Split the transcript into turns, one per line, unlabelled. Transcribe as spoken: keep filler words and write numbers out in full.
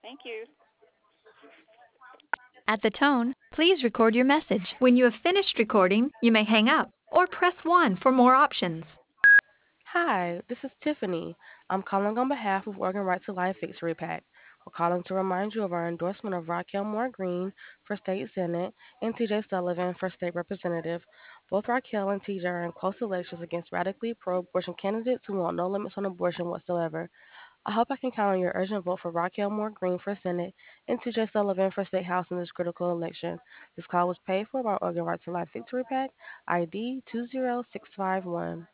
Thank you.
At the tone, please record your message. When you have finished recording, you may hang up or press one for more options.
Hi, this is Tiffany. I'm calling on behalf of Organ Right to Life Victory PAC. We're calling to remind you of our endorsement of Raquel Moore Green for State Senate and T J Sullivan for State Representative. Both Raquel and T J are in close elections against radically pro abortion candidates who want no limits on abortion whatsoever. I hope I can count on your urgent vote for Raquel Moore Green for Senate and T J Sullivan for State House in this critical election. This call was paid for by Organ Right to Life Victory PAC, I D two zero six five one.